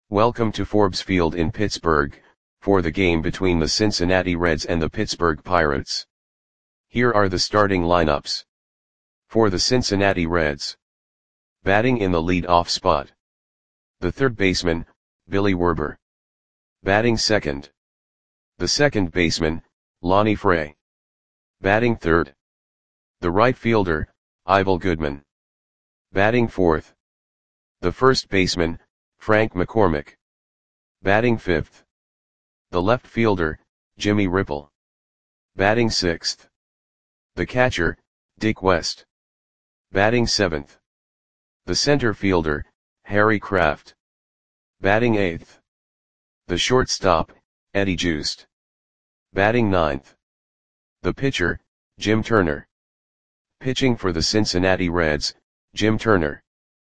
Welcome to Forbes Field in Pittsburgh, for the game between the Cincinnati Reds and the Pittsburgh Pirates. Here are the starting lineups. For the Cincinnati Reds. Batting in the lead-off spot. The third baseman, Billy Werber. Batting second. The second baseman, Lonnie Fray. Batting third. The right fielder, Ivel Goodman. Batting fourth. The first baseman, Frank McCormick. Batting fifth. The left fielder, Jimmy Ripple. Batting sixth. The catcher, Dick West. Batting seventh. The center fielder, Harry Kraft. Batting eighth. The shortstop, Eddie Joost. Batting ninth. The pitcher, Jim Turner. Pitching for the Cincinnati Reds, Jim Turner.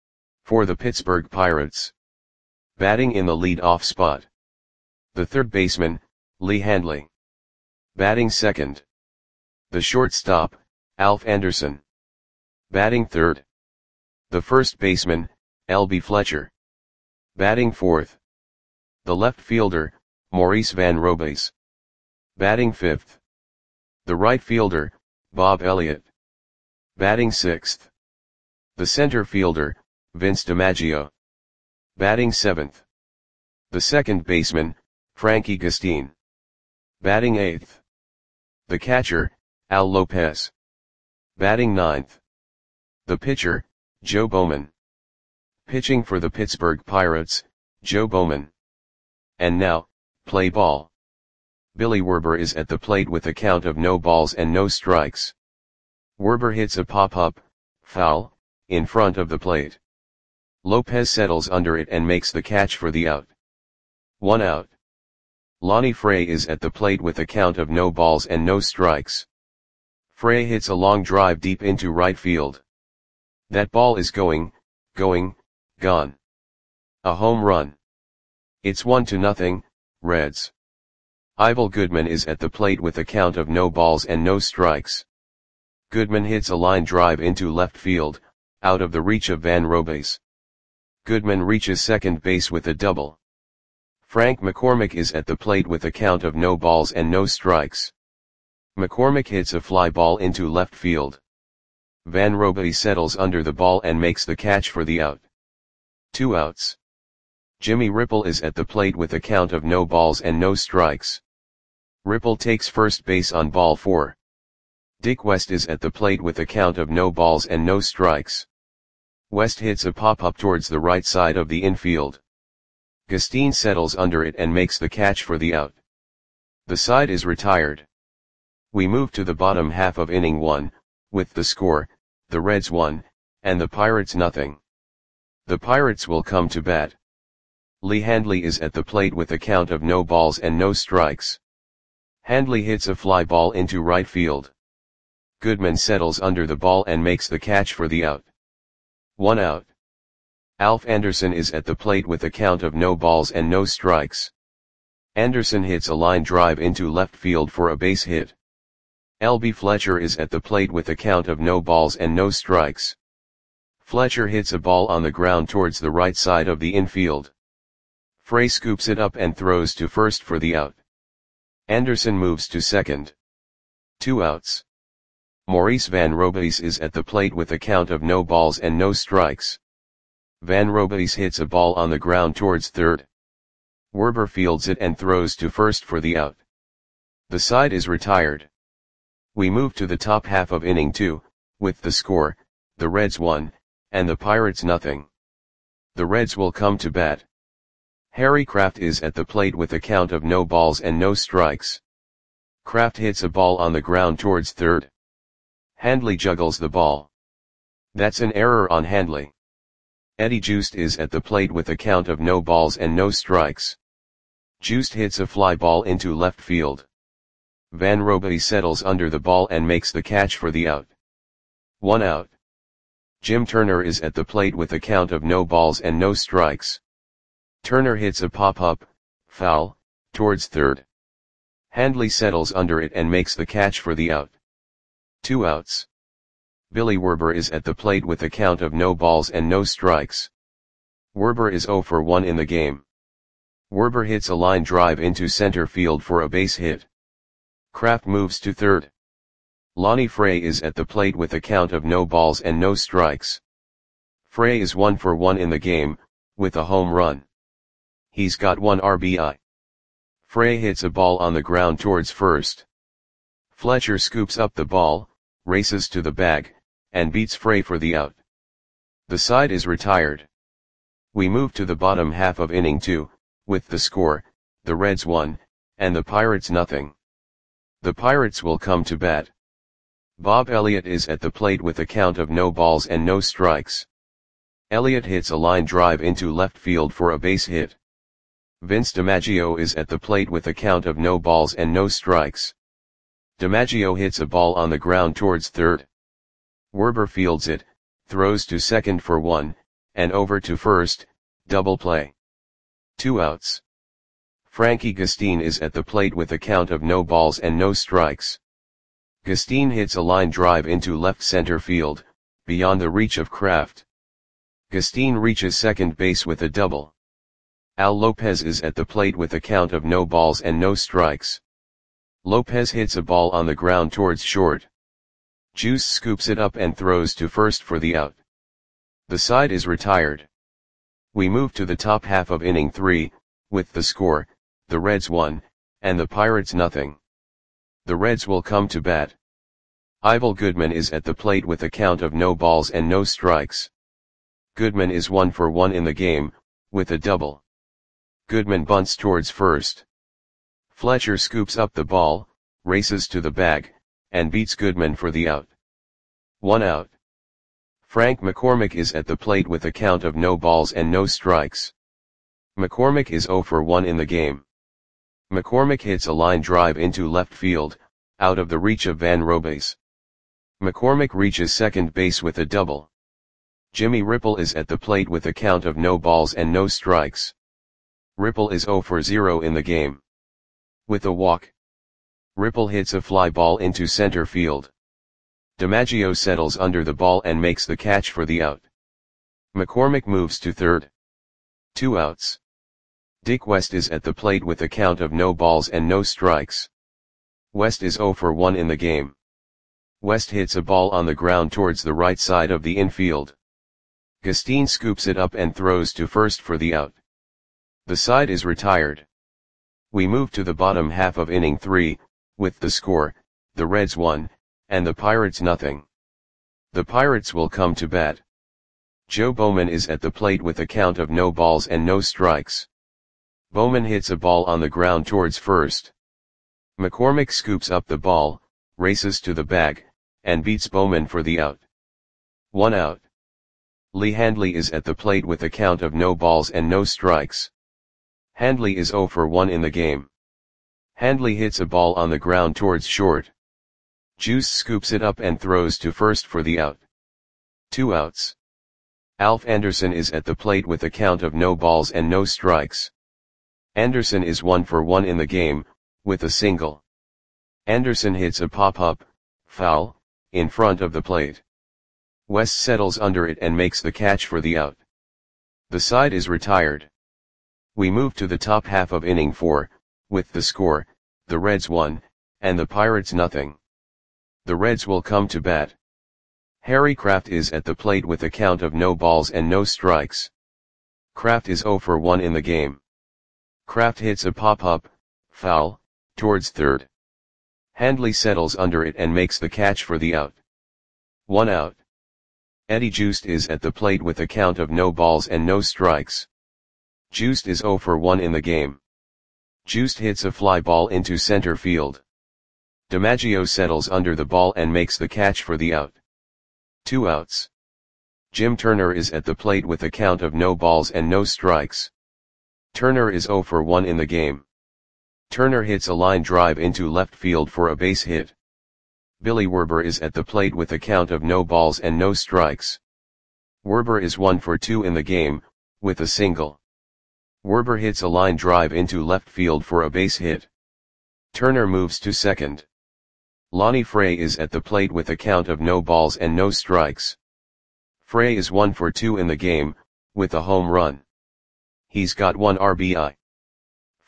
For the Pittsburgh Pirates. Batting in the lead-off spot. The third baseman, Lee Handley. Batting second. The shortstop, Alf Anderson. Batting third. The first baseman, L.B. Fletcher. Batting fourth. The left fielder, Maurice Van Robays. Batting fifth. The right fielder, Bob Elliott. Batting sixth. The center fielder, Vince DiMaggio. Batting seventh. The second baseman, Frankie Gustine. Batting eighth. The catcher, Al Lopez. Batting ninth. The pitcher, Joe Bowman. Pitching for the Pittsburgh Pirates, Joe Bowman. And now, play ball. Billy Werber is at the plate with a count of no balls and no strikes. Werber hits a pop-up, foul, in front of the plate. Lopez settles under it and makes the catch for the out. 1 out. Lonnie Fray is at the plate with a count of no balls and no strikes. Fray hits a long drive deep into right field. That ball is gone. A home run. It's 1-0, Reds. Ivel Goodman is at the plate with a count of no balls and no strikes. Goodman hits a line drive into left field, out of the reach of Van Robays. Goodman reaches second base with a double. Frank McCormick is at the plate with a count of no balls and no strikes. McCormick hits a fly ball into left field. Van Robays settles under the ball and makes the catch for the out. 2 outs. Jimmy Ripple is at the plate with a count of no balls and no strikes. Ripple takes first base on ball 4. Dick West is at the plate with a count of no balls and no strikes. West hits a pop-up towards the right side of the infield. Gustine settles under it and makes the catch for the out. The side is retired. We move to the bottom half of inning 1, with the score, the Reds 1, and the Pirates 0. The Pirates will come to bat. Lee Handley is at the plate with a count of no balls and no strikes. Handley hits a fly ball into right field. Goodman settles under the ball and makes the catch for the out. 1 out. Alf Anderson is at the plate with a count of no balls and no strikes. Anderson hits a line drive into left field for a base hit. L.B. Fletcher is at the plate with a count of no balls and no strikes. Fletcher hits a ball on the ground towards the right side of the infield. Fray scoops it up and throws to first for the out. Anderson moves to second. 2 outs. Maurice Van Robays is at the plate with a count of no balls and no strikes. Van Robays hits a ball on the ground towards third. Werber fields it and throws to first for the out. The side is retired. We move to the top half of inning 2, with the score, the Reds 1, and the Pirates 0. The Reds will come to bat. Harry Kraft is at the plate with a count of no balls and no strikes. Kraft hits a ball on the ground towards third. Handley juggles the ball. That's an error on Handley. Eddie Joost is at the plate with a count of no balls and no strikes. Joost hits a fly ball into left field. Van Robays settles under the ball and makes the catch for the out. 1 out. Jim Turner is at the plate with a count of no balls and no strikes. Turner hits a pop-up, foul, towards third. Handley settles under it and makes the catch for the out. 2 outs. Billy Werber is at the plate with a count of no balls and no strikes. Werber is 0 for 1 in the game. Werber hits a line drive into center field for a base hit. Kraft moves to third. Lonnie Frey is at the plate with a count of no balls and no strikes. Frey is 1 for 1 in the game, with a home run. He's got 1 RBI. Frey hits a ball on the ground towards first. Fletcher scoops up the ball, races to the bag, and beats Frey for the out. The side is retired. We move to the bottom half of inning 2, with the score, the Reds 1, and the Pirates nothing. The Pirates will come to bat. Bob Elliott is at the plate with a count of no balls and no strikes. Elliott hits a line drive into left field for a base hit. Vince DiMaggio is at the plate with a count of no balls and no strikes. DiMaggio hits a ball on the ground towards third. Werber fields it, throws to second for 1, and over to first, double play. 2 outs. Frankie Gustin is at the plate with a count of no balls and no strikes. Gustin hits a line drive into left center field, beyond the reach of Kraft. Gustin reaches second base with a double. Al Lopez is at the plate with a count of no balls and no strikes. Lopez hits a ball on the ground towards short. Juice scoops it up and throws to first for the out. The side is retired. We move to the top half of inning 3, with the score, the Reds 1, and the Pirates nothing. The Reds will come to bat. Ivel Goodman is at the plate with a count of no balls and no strikes. Goodman is 1 for 1 in the game, with a double. Goodman bunts towards first. Fletcher scoops up the ball, races to the bag, and beats Goodman for the out. 1 out. Frank McCormick is at the plate with a count of no balls and no strikes. McCormick is 0 for 1 in the game. McCormick hits a line drive into left field, out of the reach of Van Robes. McCormick reaches second base with a double. Jimmy Ripple is at the plate with a count of no balls and no strikes. Ripple is 0 for 0 in the game. With a walk. Ripple hits a fly ball into center field. DiMaggio settles under the ball and makes the catch for the out. McCormick moves to third. 2 outs. Dick West is at the plate with a count of no balls and no strikes. West is 0 for 1 in the game. West hits a ball on the ground towards the right side of the infield. Gustin scoops it up and throws to first for the out. The side is retired. We move to the bottom half of inning 3, with the score, the Reds 1, and the Pirates nothing. The Pirates will come to bat. Joe Bowman is at the plate with a count of no balls and no strikes. Bowman hits a ball on the ground towards first. McCormick scoops up the ball, races to the bag, and beats Bowman for the out. 1 out. Lee Handley is at the plate with a count of no balls and no strikes. Handley is 0 for 1 in the game. Handley hits a ball on the ground towards short. Juice scoops it up and throws to first for the out. 2 outs. Alf Anderson is at the plate with a count of no balls and no strikes. Anderson is 1 for 1 in the game, with a single. Anderson hits a pop-up, foul, in front of the plate. West settles under it and makes the catch for the out. The side is retired. We move to the top half of inning 4, with the score, the Reds 1, and the Pirates nothing. The Reds will come to bat. Harry Kraft is at the plate with a count of no balls and no strikes. Kraft is 0 for 1 in the game. Kraft hits a pop-up, foul, towards third. Handley settles under it and makes the catch for the out. 1 out. Eddie Joost is at the plate with a count of no balls and no strikes. Joost is 0 for 1 in the game. Joost hits a fly ball into center field. DiMaggio settles under the ball and makes the catch for the out. 2 outs. Jim Turner is at the plate with a count of no balls and no strikes. Turner is 0 for 1 in the game. Turner hits a line drive into left field for a base hit. Billy Werber is at the plate with a count of no balls and no strikes. Werber is 1 for 2 in the game, with a single. Werber hits a line drive into left field for a base hit. Turner moves to second. Lonnie Frey is at the plate with a count of no balls and no strikes. Frey is 1 for 2 in the game, with a home run. He's got 1 RBI.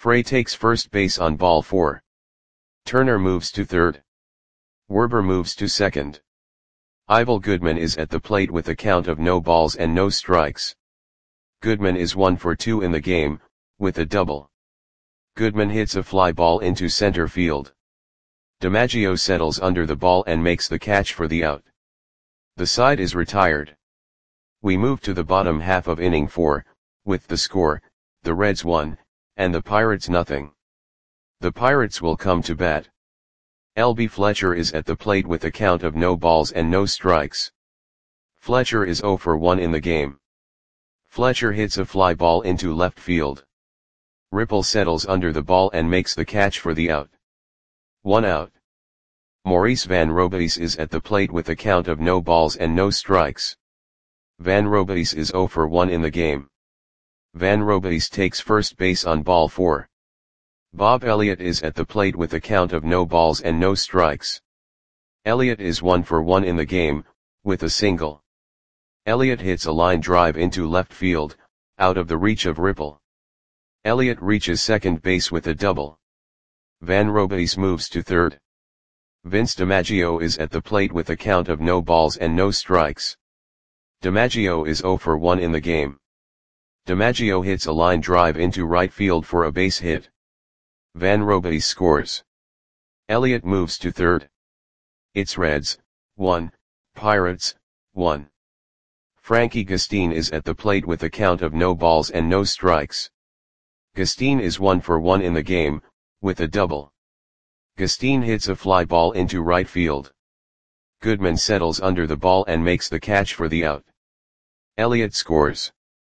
Frey takes first base on ball 4. Turner moves to third. Werber moves to second. Ivel Goodman is at the plate with a count of no balls and no strikes. Goodman is 1 for 2 in the game, with a double. Goodman hits a fly ball into center field. DiMaggio settles under the ball and makes the catch for the out. The side is retired. We move to the bottom half of inning 4, with the score, the Reds 1, and the Pirates nothing. The Pirates will come to bat. L.B. Fletcher is at the plate with a count of no balls and no strikes. Fletcher is 0 for 1 in the game. Fletcher hits a fly ball into left field. Ripple settles under the ball and makes the catch for the out. 1 out. Maurice Van Robies is at the plate with a count of no balls and no strikes. Van Robies is 0 for 1 in the game. Van Robies takes first base on ball 4. Bob Elliott is at the plate with a count of no balls and no strikes. Elliott is 1 for 1 in the game, with a single. Elliott hits a line drive into left field, out of the reach of Ripple. Elliott reaches second base with a double. Van Robies moves to third. Vince DiMaggio is at the plate with a count of no balls and no strikes. DiMaggio is 0 for 1 in the game. DiMaggio hits a line drive into right field for a base hit. Van Robies scores. Elliott moves to third. It's Reds, 1, Pirates, 1. Frankie Gastine is at the plate with a count of no balls and no strikes. Gastine is 1 for 1 in the game, with a double. Gastine hits a fly ball into right field. Goodman settles under the ball and makes the catch for the out. Elliott scores.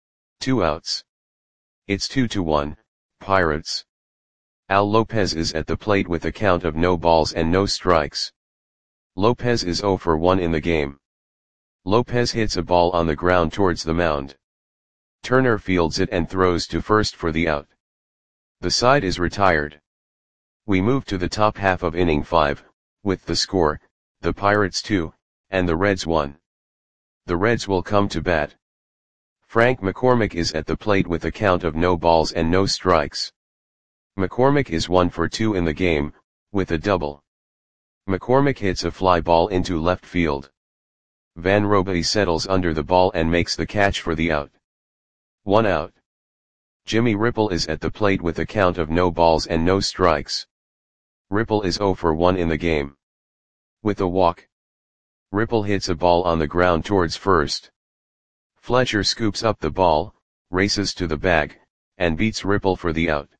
2 outs. It's 2-1, Pirates. Al Lopez is at the plate with a count of no balls and no strikes. Lopez is 0 for 1 in the game. Lopez hits a ball on the ground towards the mound. Turner fields it and throws to first for the out. The side is retired. We move to the top half of inning 5, with the score, the Pirates 2, and the Reds 1. The Reds will come to bat. Frank McCormick is at the plate with a count of no balls and no strikes. McCormick is 1 for 2 in the game, with a double. McCormick hits a fly ball into left field. Van Robies settles under the ball and makes the catch for the out. 1 out. Jimmy Ripple is at the plate with a count of no balls and no strikes. Ripple is 0 for 1 in the game. With a walk. Ripple hits a ball on the ground towards first. Fletcher scoops up the ball, races to the bag, and beats Ripple for the out.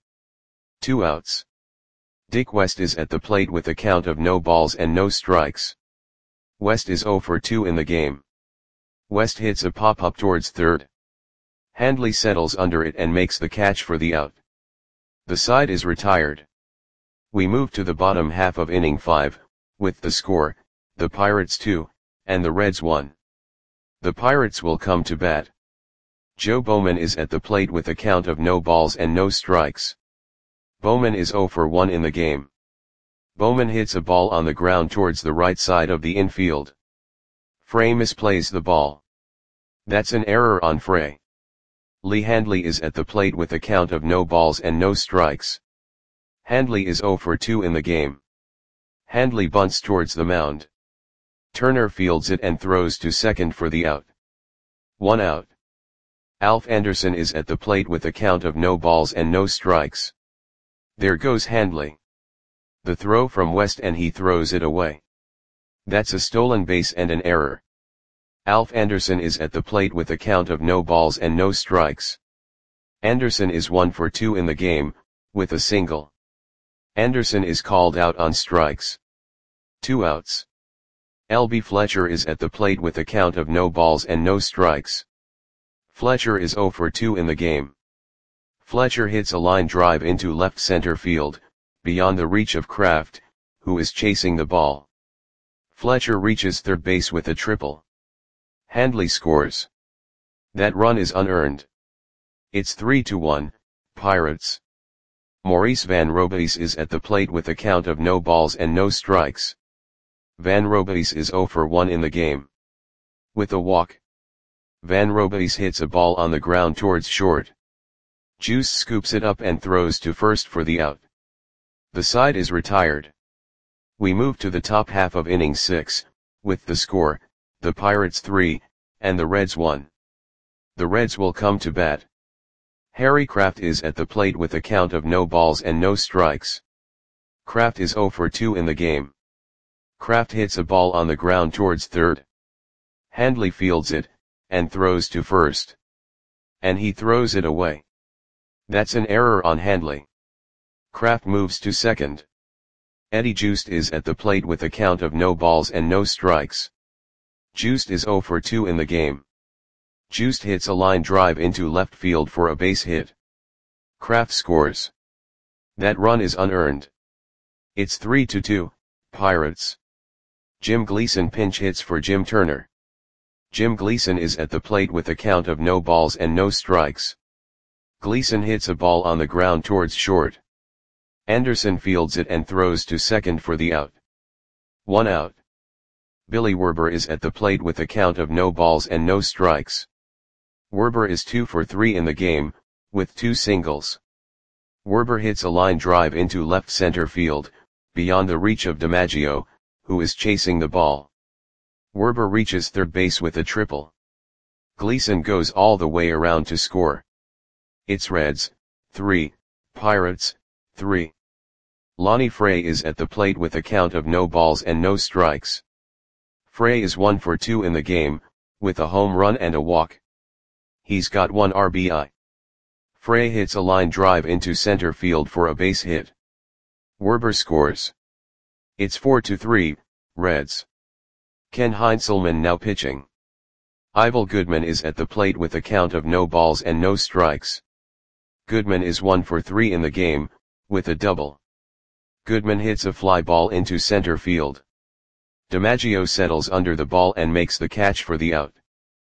2 outs. Dick West is at the plate with a count of no balls and no strikes. West is 0 for 2 in the game. West hits a pop-up towards third. Handley settles under it and makes the catch for the out. The side is retired. We move to the bottom half of inning 5, with the score, the Pirates 2, and the Reds 1. The Pirates will come to bat. Joe Bowman is at the plate with a count of no balls and no strikes. Bowman is 0 for 1 in the game. Bowman hits a ball on the ground towards the right side of the infield. Frey misplays the ball. That's an error on Frey. Lee Handley is at the plate with a count of no balls and no strikes. Handley is 0 for 2 in the game. Handley bunts towards the mound. Turner fields it and throws to second for the out. 1 out. Alf Anderson is at the plate with a count of no balls and no strikes. There goes Handley. The throw from West and he throws it away. That's a stolen base and an error. Alf Anderson is at the plate with a count of no balls and no strikes. Anderson is 1 for 2 in the game, with a single. Anderson is called out on strikes. 2 outs. L.B. Fletcher is at the plate with a count of no balls and no strikes. Fletcher is 0 for 2 in the game. Fletcher hits a line drive into left center field, beyond the reach of Kraft, who is chasing the ball. Fletcher reaches third base with a triple. Handley scores. That run is unearned. It's 3-1, Pirates. Maurice Van Robies is at the plate with a count of no balls and no strikes. Van Robies is 0 for 1 in the game. With a walk. Van Robies hits a ball on the ground towards short. Juice scoops it up and throws to first for the out. The side is retired. We move to the top half of inning 6, with the score, the Pirates 3, and the Reds 1. The Reds will come to bat. Harry Kraft is at the plate with a count of no balls and no strikes. Kraft is 0 for 2 in the game. Kraft hits a ball on the ground towards third. Handley fields it, and throws to first. And he throws it away. That's an error on Handley. Kraft moves to second. Eddie Joost is at the plate with a count of no balls and no strikes. Joost is 0 for 2 in the game. Joost hits a line drive into left field for a base hit. Kraft scores. That run is unearned. It's 3-2, Pirates. Jim Gleason pinch hits for Jim Turner. Jim Gleason is at the plate with a count of no balls and no strikes. Gleason hits a ball on the ground towards short. Anderson fields it and throws to second for the out. 1 out. Billy Werber is at the plate with a count of no balls and no strikes. Werber is 2 for 3 in the game, with 2 singles. Werber hits a line drive into left center field, beyond the reach of DiMaggio, who is chasing the ball. Werber reaches third base with a triple. Gleason goes all the way around to score. It's Reds 3, Pirates 3. Lonnie Frey is at the plate with a count of no balls and no strikes. Frey is 1 for 2 in the game, with a home run and a walk. He's got 1 RBI. Frey hits a line drive into center field for a base hit. Werber scores. It's 4-3, Reds. Ken Heinzelman now pitching. Ivel Goodman is at the plate with a count of no balls and no strikes. Goodman is 1 for 3 in the game, with a double. Goodman hits a fly ball into center field. DiMaggio settles under the ball and makes the catch for the out.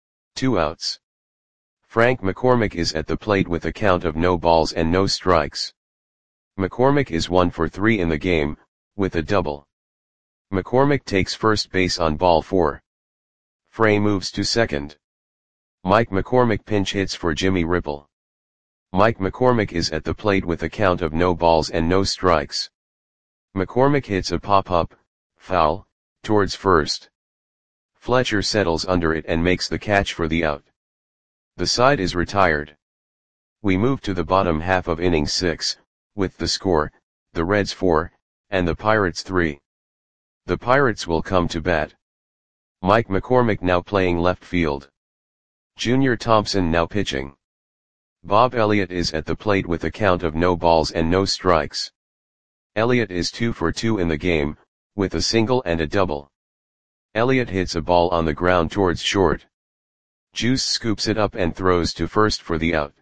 2 outs. Frank McCormick is at the plate with a count of no balls and no strikes. McCormick is 1 for 3 in the game, with a double. McCormick takes first base on ball 4. Frey moves to second. Mike McCormick pinch hits for Jimmy Ripple. Mike McCormick is at the plate with a count of no balls and no strikes. McCormick hits a pop-up, foul, towards first. Fletcher settles under it and makes the catch for the out. The side is retired. We move to the bottom half of inning 6, with the score, the Reds 4, and the Pirates 3. The Pirates will come to bat. Mike McCormick now playing left field. Junior Thompson now pitching. Bob Elliott is at the plate with a count of no balls and no strikes. Elliott is 2 for 2 in the game, with a single and a double. Elliott hits a ball on the ground towards short. Juice scoops it up and throws to first for the out.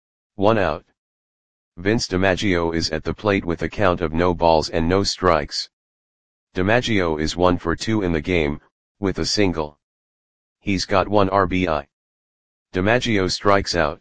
1 out. Vince DiMaggio is at the plate with a count of no balls and no strikes. DiMaggio is 1 for 2 in the game, with a single. He's got 1 RBI. DiMaggio strikes out.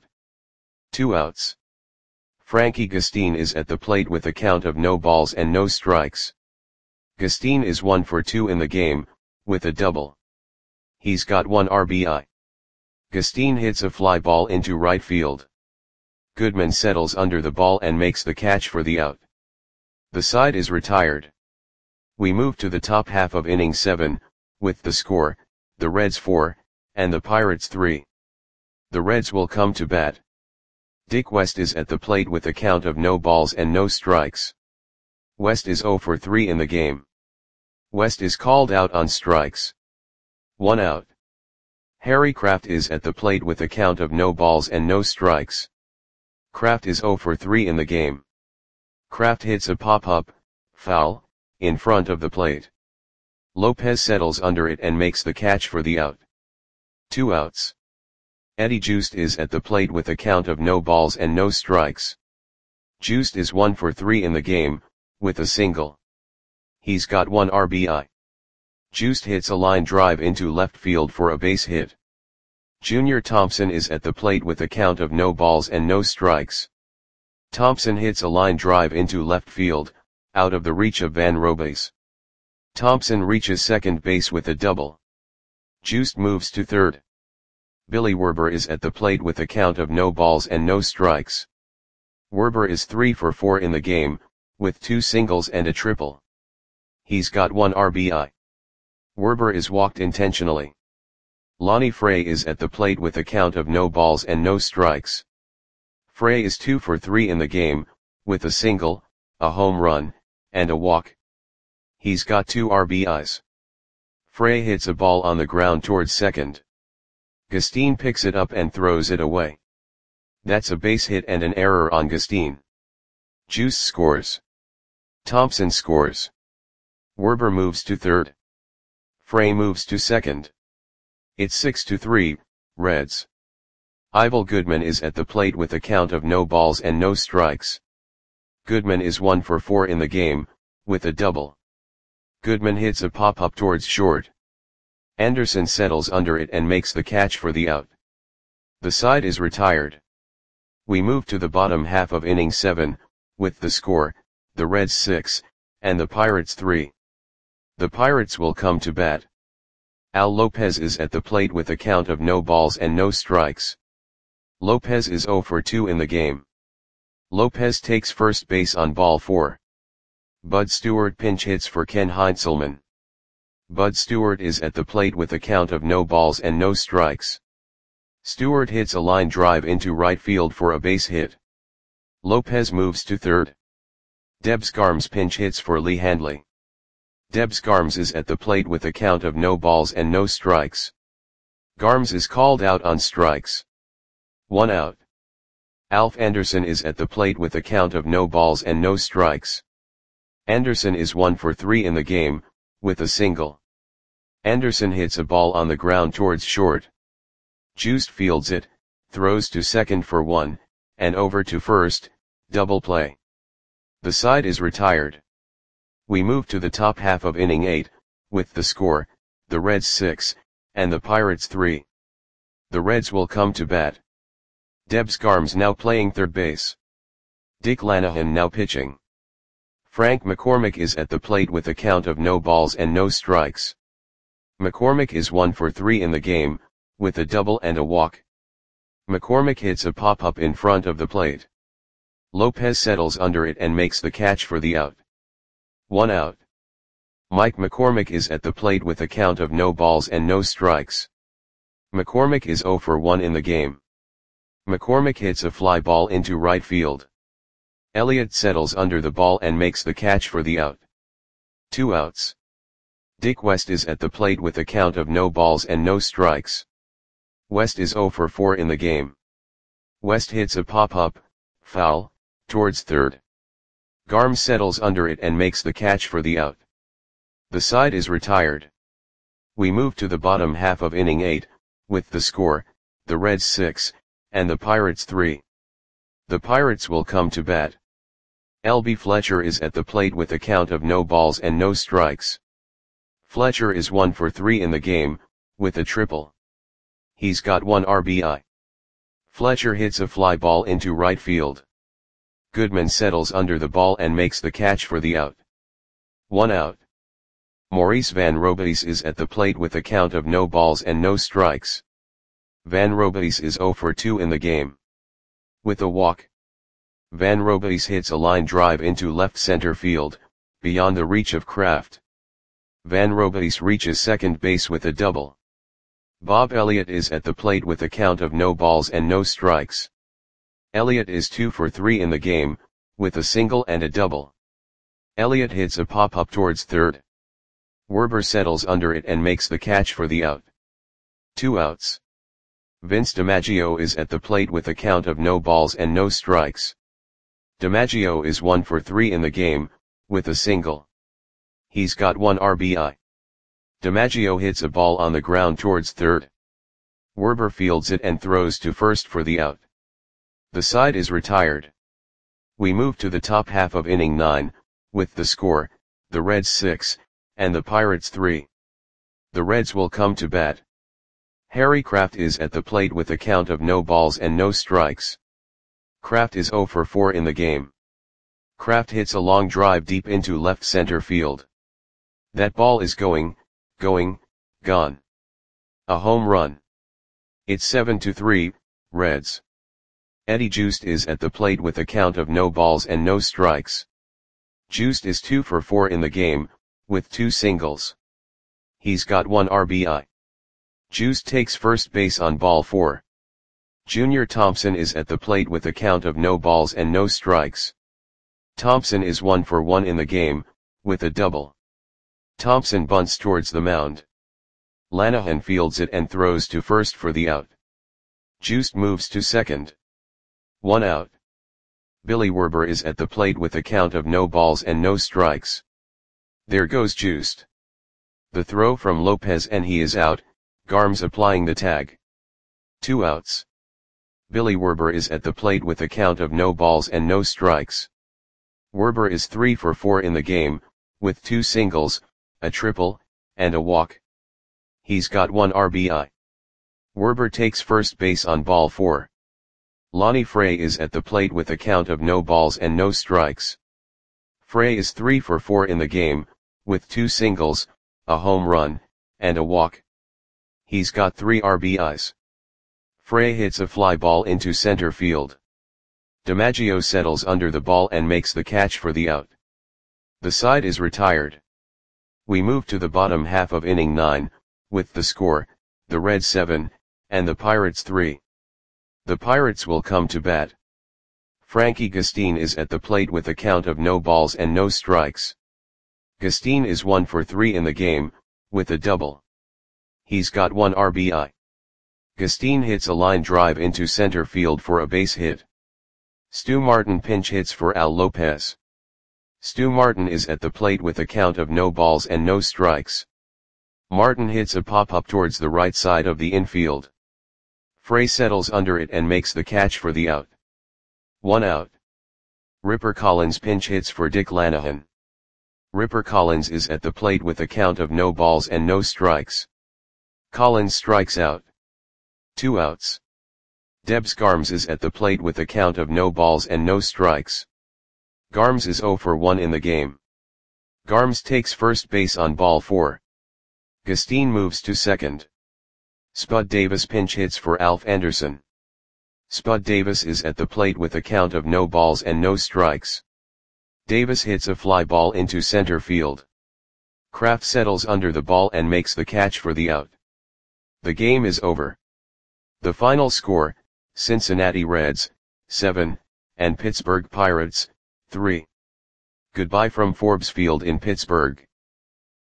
2 outs. Frankie Gustine is at the plate with a count of no balls and no strikes. Gustine is 1 for 2 in the game, with a double. He's got 1 RBI. Gustine hits a fly ball into right field. Goodman settles under the ball and makes the catch for the out. The side is retired. We move to the top half of inning 7, with the score, the Reds 4, and the Pirates 3. The Reds will come to bat. Dick West is at the plate with a count of no balls and no strikes. West is 0 for 3 in the game. West is called out on strikes. 1 out. Harry Kraft is at the plate with a count of no balls and no strikes. Kraft is 0 for 3 in the game. Kraft hits a pop-up, foul, in front of the plate. Lopez settles under it and makes the catch for the out. 2 outs. Eddie Joost is at the plate with a count of no balls and no strikes. Joost is 1 for 3 in the game, with a single. He's got 1 RBI. Joost hits a line drive into left field for a base hit. Junior Thompson is at the plate with a count of no balls and no strikes. Thompson hits a line drive into left field, out of the reach of Van Robays. Thompson reaches second base with a double. Joost moves to third. Billy Werber is at the plate with a count of no balls and no strikes. Werber is 3 for 4 in the game, with 2 singles and a triple. He's got 1 RBI. Werber is walked intentionally. Lonnie Frey is at the plate with a count of no balls and no strikes. Frey is 2 for 3 in the game, with a single, a home run, and a walk. He's got 2 RBIs. Frey hits a ball on the ground towards second. Gustin picks it up and throws it away. That's a base hit and an error on Gustin. Juice scores. Thompson scores. Werber moves to third. Frey moves to second. It's 6-3, Reds. Ivel Goodman is at the plate with a count of no balls and no strikes. Goodman is 1 for 4 in the game, with a double. Goodman hits a pop-up towards short. Anderson settles under it and makes the catch for the out. The side is retired. We move to the bottom half of inning 7, with the score, the Reds 6, and the Pirates 3. The Pirates will come to bat. Al Lopez is at the plate with a count of no balls and no strikes. Lopez is 0 for 2 in the game. Lopez takes first base on ball 4. Bud Stewart pinch hits for Ken Heinzelman. Bud Stewart is at the plate with a count of no balls and no strikes. Stewart hits a line drive into right field for a base hit. Lopez moves to third. Debs Garms pinch hits for Lee Handley. Debs Garms is at the plate with a count of no balls and no strikes. Garms is called out on strikes. 1 out. Alf Anderson is at the plate with a count of no balls and no strikes. Anderson is 1 for 3 in the game, with a single. Anderson hits a ball on the ground towards short. Juiced fields it, throws to second for 1, and over to first, double play. The side is retired. We move to the top half of inning 8, with the score, the Reds 6, and the Pirates 3. The Reds will come to bat. Debs Garms now playing third base. Dick Lanahan now pitching. Frank McCormick is at the plate with a count of no balls and no strikes. McCormick is 1 for 3 in the game, with a double and a walk. McCormick hits a pop-up in front of the plate. Lopez settles under it and makes the catch for the out. 1 out. Mike McCormick is at the plate with a count of no balls and no strikes. McCormick is 0 for 1 in the game. McCormick hits a fly ball into right field. Elliott settles under the ball and makes the catch for the out. 2 outs. Dick West is at the plate with a count of no balls and no strikes. West is 0 for 4 in the game. West hits a pop-up, foul, towards third. Garms settles under it and makes the catch for the out. The side is retired. We move to the bottom half of inning 8, with the score, the Reds 6, and the Pirates 3. The Pirates will come to bat. L.B. Fletcher is at the plate with a count of no balls and no strikes. Fletcher is 1 for 3 in the game, with a triple. He's got 1 RBI. Fletcher hits a fly ball into right field. Goodman settles under the ball and makes the catch for the out. 1 out. Maurice Van Robies is at the plate with a count of no balls and no strikes. Van Robies is 0 for 2 in the game. With a walk. Van Robies hits a line drive into left center field, beyond the reach of Kraft. Van Robies reaches second base with a double. Bob Elliott is at the plate with a count of no balls and no strikes. Elliott is 2 for 3 in the game, with a single and a double. Elliott hits a pop-up towards third. Werber settles under it and makes the catch for the out. 2 outs. Vince DiMaggio is at the plate with a count of no balls and no strikes. DiMaggio is 1 for 3 in the game, with a single. He's got 1 RBI. DiMaggio hits a ball on the ground towards third. Werber fields it and throws to first for the out. The side is retired. We move to the top half of inning 9, with the score, the Reds 6, and the Pirates 3. The Reds will come to bat. Harry Kraft is at the plate with a count of no balls and no strikes. Kraft is 0 for 4 in the game. Kraft hits a long drive deep into left center field. That ball is gone. A home run. It's 7-3, Reds. Eddie Joost is at the plate with a count of no balls and no strikes. Joost is 2 for 4 in the game, with 2 singles. He's got 1 RBI. Joost takes first base on ball 4. Junior Thompson is at the plate with a count of no balls and no strikes. Thompson is 1 for 1 in the game, with a double. Thompson bunts towards the mound. Lanahan fields it and throws to first for the out. Joost moves to second. 1 out. Billy Werber is at the plate with a count of no balls and no strikes. There goes Joost. The throw from Lopez and he is out, Garms applying the tag. 2 outs. Billy Werber is at the plate with a count of no balls and no strikes. Werber is 3 for 4 in the game, with 2 singles, a triple, and a walk. He's got 1 RBI. Werber takes first base on ball 4. Lonnie Frey is at the plate with a count of no balls and no strikes. Frey is 3 for 4 in the game, with 2 singles, a home run, and a walk. He's got 3 RBIs. Frey hits a fly ball into center field. DiMaggio settles under the ball and makes the catch for the out. The side is retired. We move to the bottom half of inning 9, with the score, the Reds 7, and the Pirates 3. The Pirates will come to bat. Frankie Gustin is at the plate with a count of no balls and no strikes. Gustin is 1 for 3 in the game, with a double. He's got 1 RBI. Gustin hits a line drive into center field for a base hit. Stu Martin pinch hits for Al Lopez. Stu Martin is at the plate with a count of no balls and no strikes. Martin hits a pop-up towards the right side of the infield. Frey settles under it and makes the catch for the out. 1 out. Ripper Collins pinch hits for Dick Lanahan. Ripper Collins is at the plate with a count of no balls and no strikes. Collins strikes out. 2 outs. Debs Garms is at the plate with a count of no balls and no strikes. Garms is 0 for 1 in the game. Garms takes first base on ball 4. Gustin moves to second. Spud Davis pinch hits for Alf Anderson. Spud Davis is at the plate with a count of no balls and no strikes. Davis hits a fly ball into center field. Kraft settles under the ball and makes the catch for the out. The game is over. The final score, Cincinnati Reds, 7, and Pittsburgh Pirates, 3. Goodbye from Forbes Field in Pittsburgh.